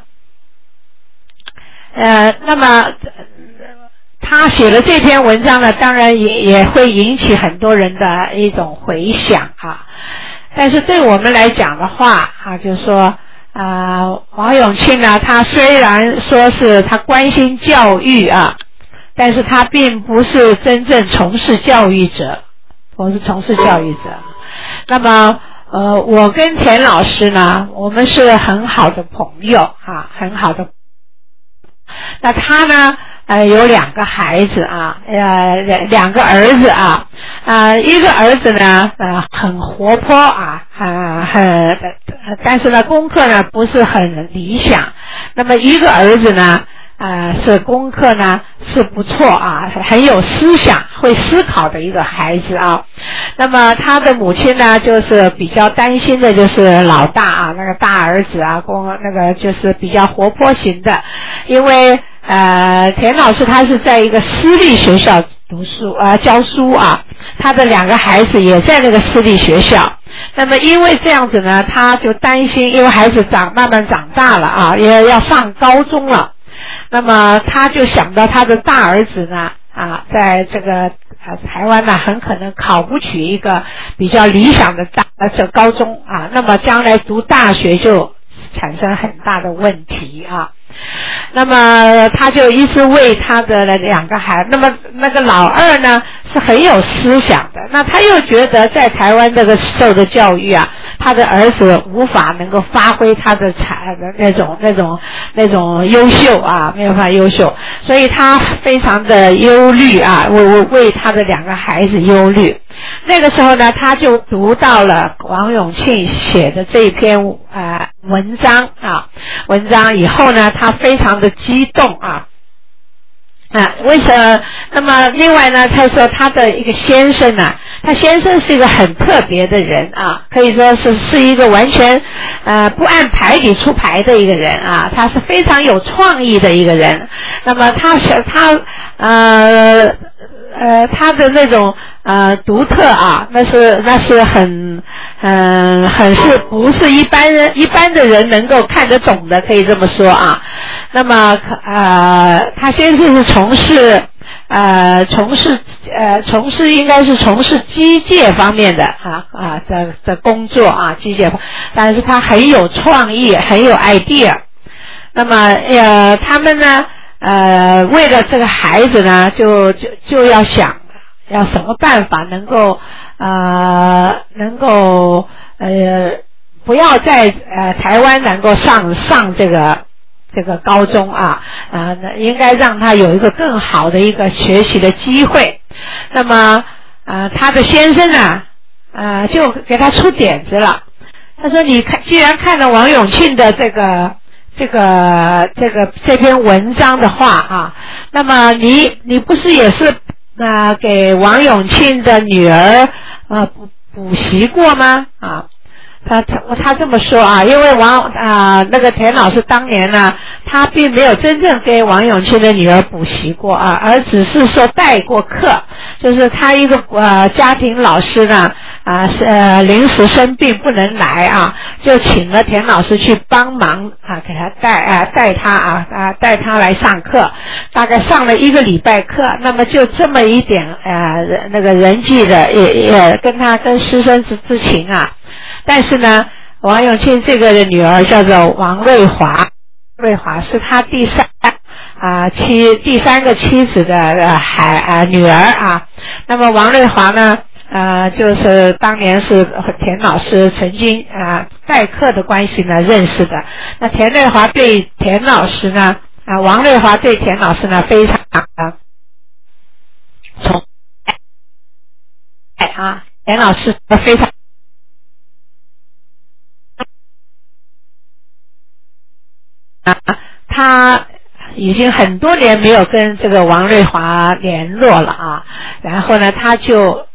呃，那么他写了这篇文章呢，当然也也会引起很多人的一种回响啊。但是对我们来讲的话啊，就是说啊、呃，王永庆呢，他虽然说是他关心教育啊。但是他并不是真正从事教育者，我是从事教育者。那么，呃，我跟田老师呢，我们是很好的朋友啊，很好的。那他呢，呃，有两个孩子啊，呃，两个儿子啊，呃，一个儿子呢，呃，很活泼啊，很很，但是呢，功课呢不是很理想。那么一个儿子呢，呃，是功课呢是不错啊，很有思想，会思考的一个孩子啊。那么他的母亲呢，就是比较担心的就是老大啊，那个大儿子啊，功那个就是比较活泼型的，因为呃，田老师他是在一个私立学校读书啊、呃，教书啊，他的两个孩子也在那个私立学校。那么因为这样子呢，他就担心，因为孩子长慢慢长大了啊，也要上高中了。那么他就想到他的大儿子呢，啊，在这个呃台湾呢，很可能考不取一个比较理想的大呃这高中啊，那么将来读大学就产生很大的问题啊。那么他就一直为他的两个孩，那么那个老二呢是很有思想的，那他又觉得在台湾这个受的教育啊，他的儿子无法能够发挥他的才的那种那种那种优秀啊，没有办法优秀，所以他非常的忧虑啊，为为为他的两个孩子忧虑。那个时候呢，他就读到了王永庆写的这篇啊、呃、文章啊，文章以后呢，他非常的激动啊啊，为什么？那么另外呢，他说他的一个先生呢，他先生是一个很特别的人啊，可以说是是一个完全呃不按牌理出牌的一个人啊，他是非常有创意的一个人。那么他是他呃呃他的那种呃独特啊，那是那是很嗯、呃、很是不是一般人一般的人能够看得懂的，可以这么说啊。那么呃他先生是从事呃从事呃从事应该是从事机械方面的啊啊的的工作啊，机械，但是他很有创意，很有 idea。那么呃他们呢呃为了这个孩子呢，就就就要想要什么办法能够呃能够呃不要在呃台湾能够上上这个这个高中啊啊、呃、应该让他有一个更好的一个学习的机会。那么啊、呃、他的先生呢啊、呃、就给他出点子了。他说你看，既然看了王永庆的这个这个这个这篇文章的话啊，那么你你不是也是那、呃、给王永庆的女儿啊、呃、补补习过吗？啊，他他他这么说啊，因为王啊、呃、那个田老师当年呢，他并没有真正给王永庆的女儿补习过啊，而只是说带过课，就是他一个呃家庭老师呢啊是呃临时生病不能来啊，就请了田老师去帮忙啊，给他带啊带他啊啊带他来上课，大概上了一个礼拜课，那么就这么一点呃那个人际的也也跟他跟师生之之情啊。但是呢，王永庆这个的女儿叫做王瑞华，瑞华是他第三啊妻第三个妻子的呃孩啊女儿啊。那么王瑞华呢，呃就是当年是田老师曾经啊代课的关系呢认识的。那田瑞华对田老师呢啊王瑞华对田老师呢非常啊崇爱啊，田老师非常。啊，他已经很多年没有跟这个王瑞华联络了啊，然后呢，他就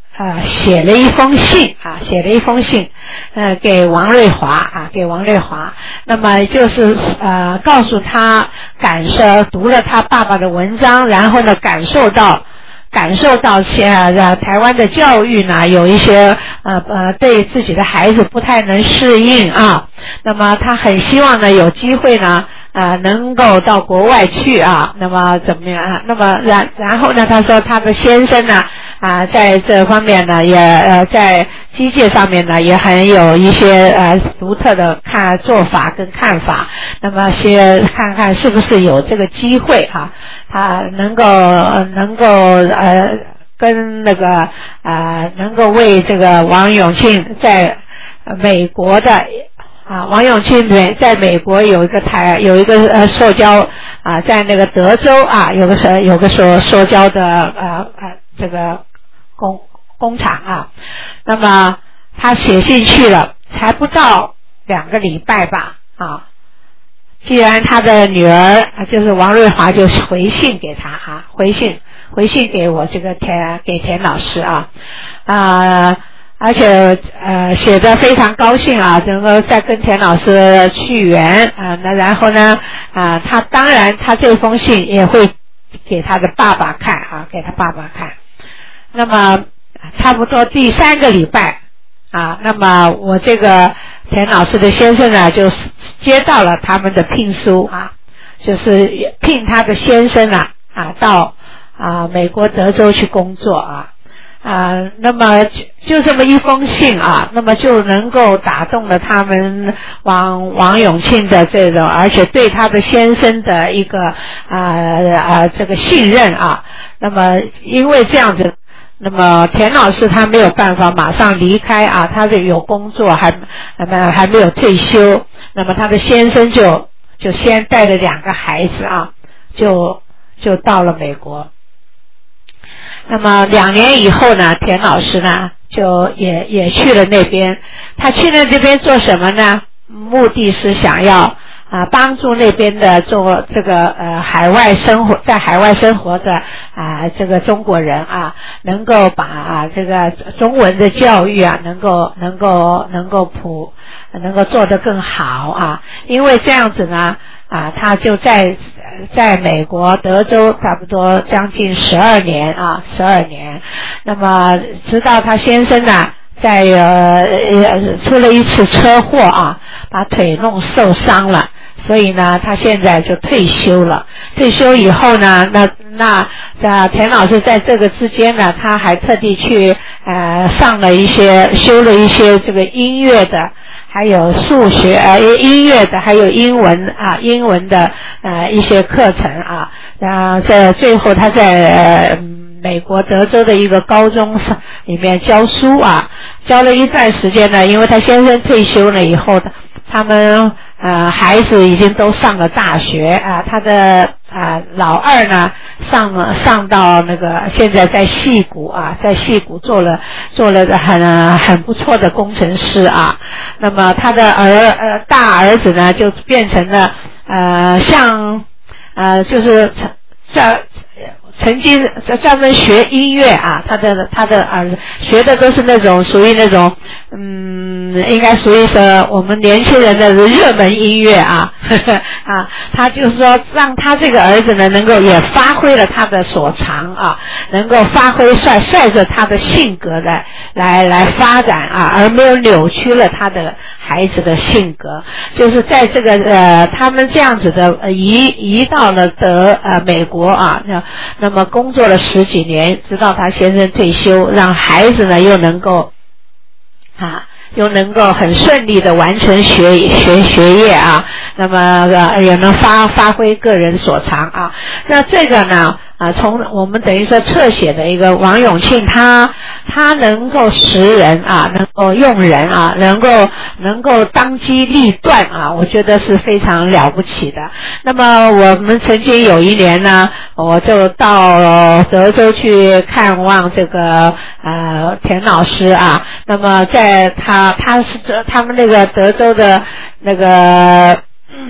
呃写了一封信啊，写了一封信，呃给王瑞华啊，给王瑞华。那么就是呃告诉他感受读了他爸爸的文章，然后呢感受到感受到现呃台湾的教育呢有一些呃呃对自己的孩子不太能适应啊。那么他很希望呢有机会呢啊、呃，能够到国外去啊，那么怎么样啊？那么然然后呢，他说他的先生呢啊，在这方面呢也呃在机械上面呢也很有一些呃独特的看做法跟看法。那么先看看是不是有这个机会啊，他能够能够呃跟那个呃能够为这个王永庆在美国的。啊，王永庆美在美国有一个台有一个呃塑胶啊，在那个德州啊有个是有个塑塑胶的呃呃这个工工厂啊。那么他写信去了，才不到两个礼拜吧啊。既然他的女儿就是王瑞华就回信给他啊，回信回信给我这个田给田老师啊啊。而且呃写得非常高兴啊，能够再跟田老师去缘啊，那然后呢啊，他当然他这封信也会给他的爸爸看啊，给他爸爸看。那么差不多第三个礼拜啊，那么我这个田老师的先生呢就接到了他们的聘书啊，就是聘他的先生啊啊到啊美国德州去工作啊。啊，那么就就这么一封信啊，那么就能够打动了他们王王永庆的这种，而且对他的先生的一个啊啊这个信任啊。那么因为这样子，那么田老师他没有办法马上离开啊，他是有工作还还还没有退休，那么他的先生就就先带着两个孩子啊，就就到了美国。那么两年以后呢，田老师呢就也也去了那边。他去了这边做什么呢？目的是想要啊帮助那边的做这个呃海外生活在海外生活的啊这个中国人啊，能够把啊这个中文的教育啊能够能够能够普能够做得更好啊。因为这样子呢啊他就在在美国德州差不多将近十二年啊，十二年。那么直到他先生呢，在呃出了一次车祸啊，把腿弄受伤了，所以呢，他现在就退休了。退休以后呢，那那呃田老师在这个之间呢，他还特地去呃上了一些修了一些这个音乐的。还有数学呃音乐的，还有英文啊英文的呃一些课程啊，然后在最后他在呃美国德州的一个高中里面教书啊，教了一段时间呢，因为他先生退休了以后，他们呃孩子已经都上了大学啊，他的啊老二呢上了上到那个现在在矽谷啊，在矽谷做了做了很很不错的工程师啊。那么他的儿呃大儿子呢就变成了呃像呃就是在曾经在专门学音乐啊，他的他的儿子学的都是那种属于那种嗯应该属于是我们年轻人的热门音乐啊呵呵啊，他就是说让他这个儿子呢能够也发挥了他的所长啊，能够发挥率率着他的性格来来来发展啊，而没有扭曲了他的孩子的性格。就是在这个呃他们这样子的呃移移到了德呃美国啊，那那么工作了十几年，直到他先生退休，让孩子呢又能够啊又能够很顺利的完成学学学业啊，那么呃也能发发挥个人所长啊。那这个呢啊，从我们等于说侧写的一个王永庆，他他能够识人啊，能够用人啊，能够能够当机立断啊，我觉得是非常了不起的。那么我们曾经有一年呢，我就到德州去看望这个呃田老师啊。那么在他他是他们那个德州的那个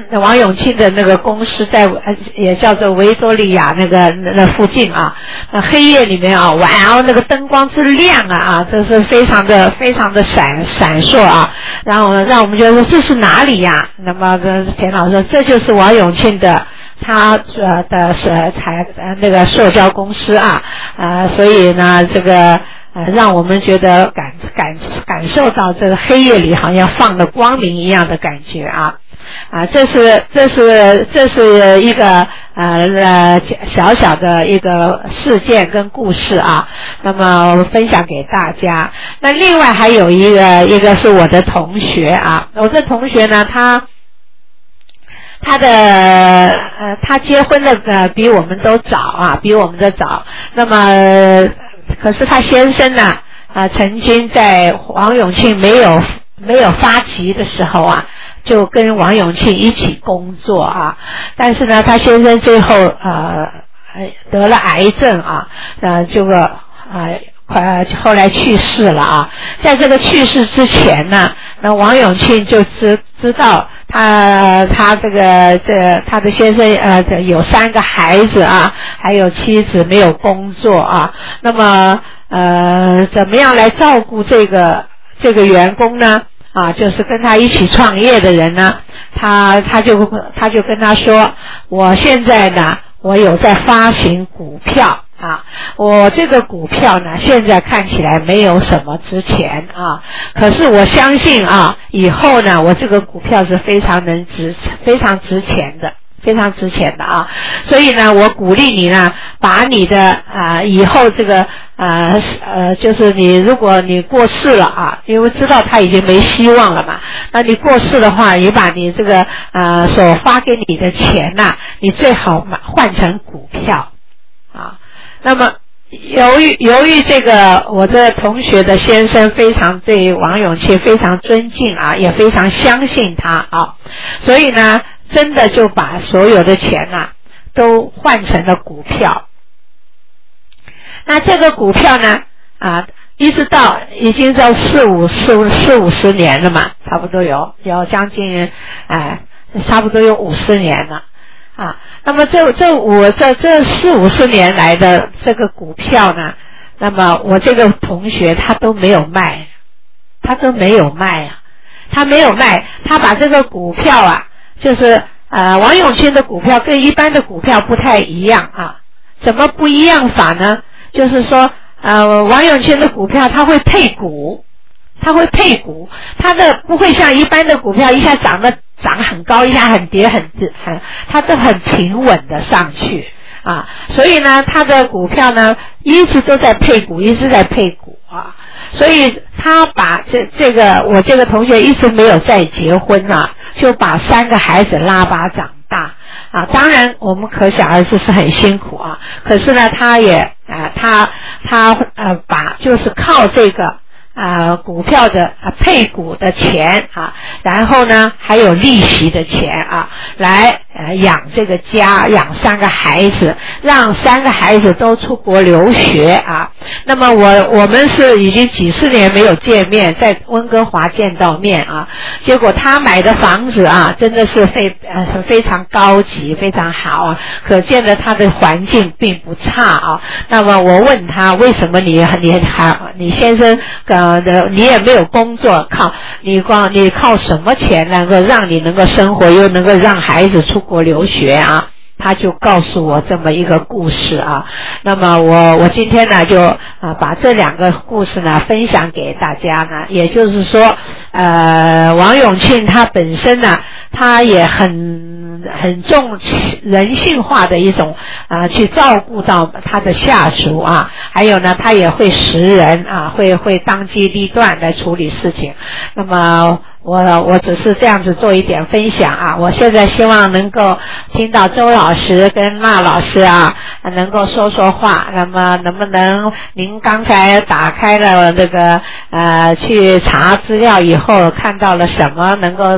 王永庆的那个公司在呃也叫做维多利亚那个那那附近啊，那黑夜里面啊，哇哦那个灯光之亮啊啊，这是非常的非常的闪闪烁啊，然后让我们觉得说这是哪里呀？那么田老师说这就是王永庆的他呃的是财呃那个塑胶公司啊啊、呃，所以呢这个。呃，让我们觉得感感感受到这个黑夜里好像放了光明一样的感觉啊啊，这是这是这是一个呃呃小小的一个事件跟故事啊，那么分享给大家。那另外还有一个一个是我的同学啊，我这同学呢，他他的呃他结婚的呃比我们都早啊，比我们的早，那么。可是他先生呢，啊、呃，曾经在王永庆没有没有发迹的时候啊，就跟王永庆一起工作啊。但是呢，他先生最后呃得了癌症啊，呃，这个啊呃后来去世了啊。在这个去世之前呢，那王永庆就知知道。他他这个这他的先生呃有三个孩子啊，还有妻子没有工作啊，那么呃怎么样来照顾这个这个员工呢？啊，就是跟他一起创业的人呢，他他就他就跟他说，我现在呢我有在发行股票。啊，我这个股票呢，现在看起来没有什么值钱啊，可是我相信啊，以后呢，我这个股票是非常能值、非常值钱的，非常值钱的啊。所以呢，我鼓励你呢，把你的啊，以后这个呃呃，就是你如果你过世了啊，因为知道他已经没希望了嘛，那你过世的话，你把你这个呃所发给你的钱呐、啊，你最好买换成股票啊。那么，由于由于这个我的同学的先生非常对王永庆非常尊敬啊，也非常相信他啊，所以呢，真的就把所有的钱啊都换成了股票。那这个股票呢啊，一直到已经到四五四五四五十年了嘛，差不多有有将近哎，差不多有五十年了。啊，那么这这我这这四五十年来的这个股票呢，那么我这个同学他都没有卖，他都没有卖啊，他没有卖，他把这个股票啊，就是呃王永庆的股票跟一般的股票不太一样啊，怎么不一样法呢？就是说呃王永庆的股票他会配股，他会配股，他的不会像一般的股票一下涨得涨很高，一下很跌很很，它都很平稳的上去啊，所以呢，他的股票呢一直都在配股，一直在配股啊，所以他把这这个我这个同学一直没有再结婚啊，就把三个孩子拉拔长大啊，当然我们可想而知是很辛苦啊，可是呢，他也啊，他他呃把就是靠这个。啊、呃，股票的啊配股的钱啊，然后呢还有利息的钱啊，来呃养这个家，养三个孩子，让三个孩子都出国留学啊。那么我我们是已经几十年没有见面，在温哥华见到面啊，结果他买的房子啊，真的是非呃非常高级，非常好啊，可见的他的环境并不差啊。那么我问他，为什么你你还你先生呃你也没有工作，靠你光你靠什么钱能够让你能够生活，又能够让孩子出国留学啊？他就告诉我这么一个故事啊。那么我我今天呢就啊把这两个故事呢分享给大家呢，也就是说呃王永庆他本身呢他也很很重人性化的一种啊、呃，去照顾到他的下属啊，还有呢，他也会识人啊，会会当机立断来处理事情。那么我我只是这样子做一点分享啊，我现在希望能够听到周老师跟那老师啊，能够说说话。那么能不能您刚才打开了这个呃去查资料以后看到了什么能够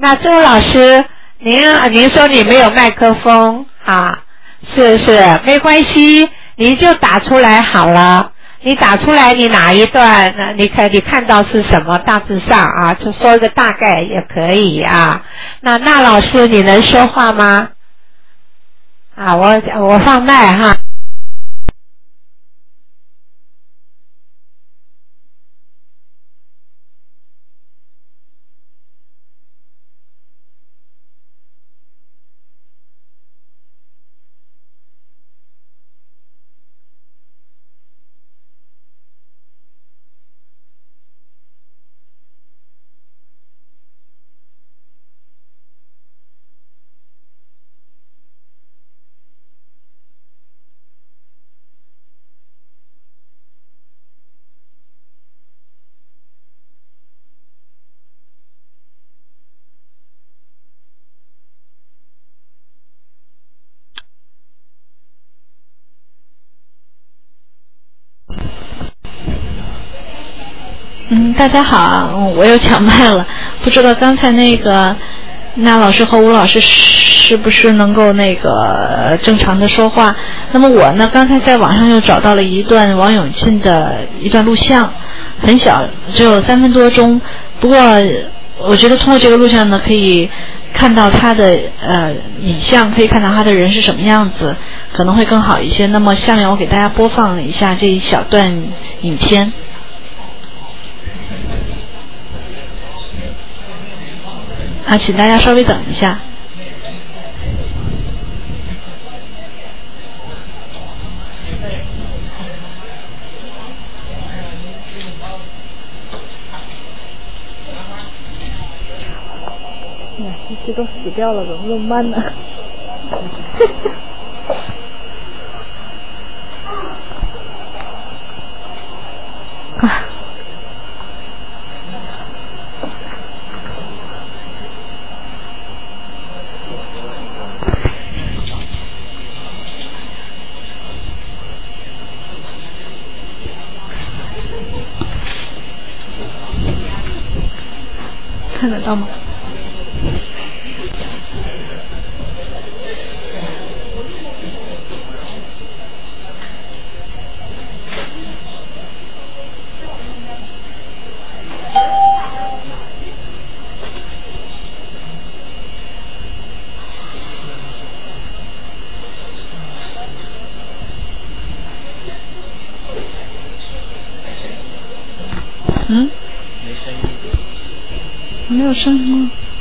那周老师，您您说你没有麦克风啊？是是，没关系，你就打出来好了。你打出来，你哪一段？你可你看到是什么？大致上啊，就说一个大概也可以啊。那那老师，你能说话吗？啊，我我放麦哈。 嗯，大家好，我又抢麦了，不知道刚才那个那老师和吴老师是不是能够那个正常的说话？那么我呢，刚才在网上又找到了一段王永庆的一段录像，很小，只有三分多钟。不过我觉得通过这个录像呢，可以看到他的呃影像，可以看到他的人是什么样子，可能会更好一些。那么下面我给大家播放一下这一小段影片。啊，请大家稍微等一下。哎呀，机器都死掉了，怎么那么慢呢？啊！看得到吗？嗯？ 没声音。 没有声音吗？